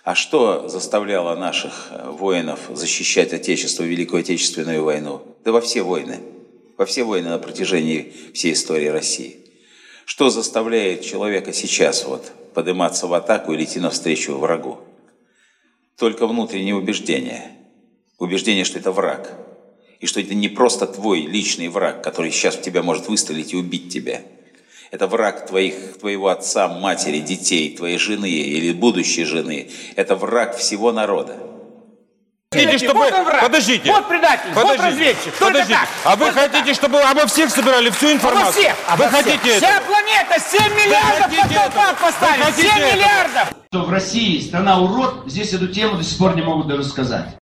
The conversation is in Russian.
А что заставляло наших воинов защищать Отечество в Великую Отечественную войну? Да во все войны на протяжении всей истории России. Что заставляет человека сейчас подниматься в атаку и идти навстречу врагу? Только внутреннее убеждение. Убеждение, что это враг. И что это не просто твой личный враг, который сейчас в тебя может выстрелить и убить тебя. Это враг твоего отца, матери, детей, твоей жены или будущей жены. Это враг всего народа. Хотите, чтобы... Вот он враг, Подождите. вот предатель, вот разведчик. Подождите. Так? А вы хотите, чтобы обо всех собирали всю информацию? Обо всех. Вы хотите Вся этого? планета 7 миллиардов под колпак поставить. 7 миллиардов! Что в России страна урод, здесь эту тему до сих пор не могут даже сказать.